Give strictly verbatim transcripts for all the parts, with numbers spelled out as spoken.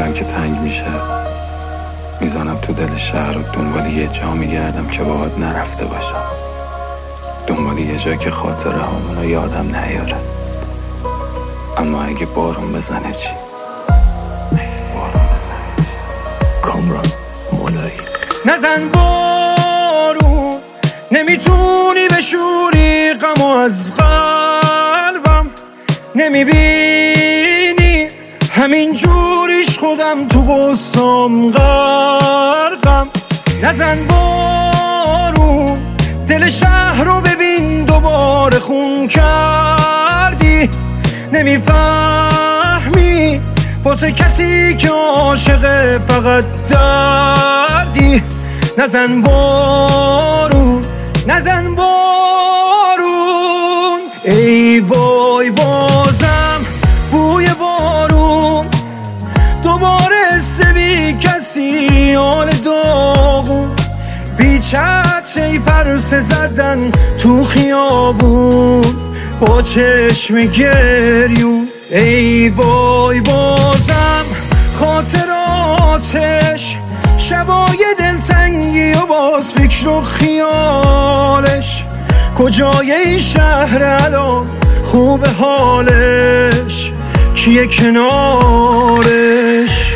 دلم که تنگ میشه میزنم تو دل شهر و دنبال یه جا میگردم که باهات نرفته باشم، دنبال یه جا که خاطره هامونو یادم نیاره. اما اگه بارون بزنه چی؟ بارون بزنه چی؟ کامران مولایی. نزن بارون، نمیتونی بشوری غمو از قلبم، نمیبینی همین جوریش خودم تو غصام غرقم. نزن بارون، دل شهر رو ببین دوباره خون کردی، نمیفهمی واسه کسی که عاشق فقط دردی. نزن بارون، نزن بارون، ای وای بازم بوی بارون، دوباره سبی کسی آل داغون، بی چتری پرسه زدن تو خیابون با چشم گریون. ای وای بازم خاطراتش، شبای دلتنگی و باز فکر و خیالش، کجای این شهر الان خوب حالش، کیه کنارش؟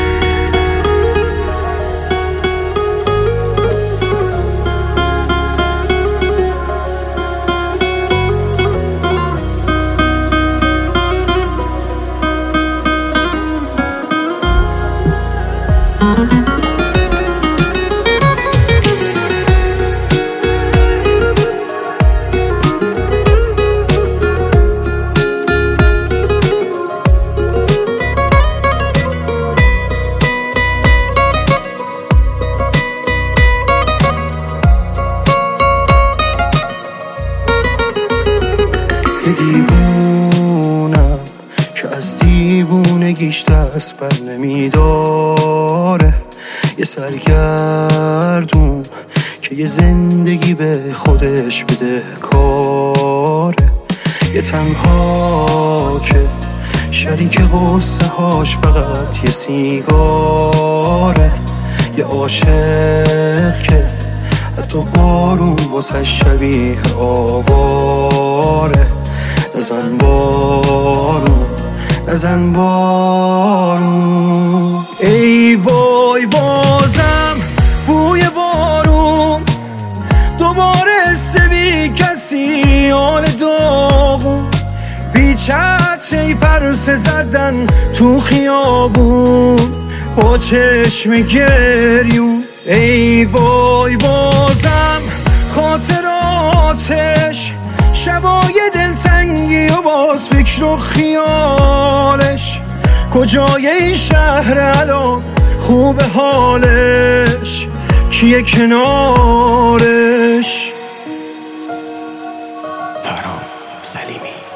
یه دیوونم که از دیوونگیش دست بر نمیداره، یه سرگردون که یه زندگی به خودش بده کاره، یه تنها که شریک غصه هاش فقط یه سیگاره، یه عاشق که حتی بارون واسه شبیه آواره. نزن بارون، نزن بارون، ای وای بازم بوی بارون، دوباره سبی کسی آل داغون، بی چتری پرسه زدن تو خیابون با چشم گریون. ای وای بازم خاطراتش، شبای دلتنگی و باز فکر و خیالش، کجای این شهر الان خوب حالش، کیه کنارش؟ پرام سلیمی.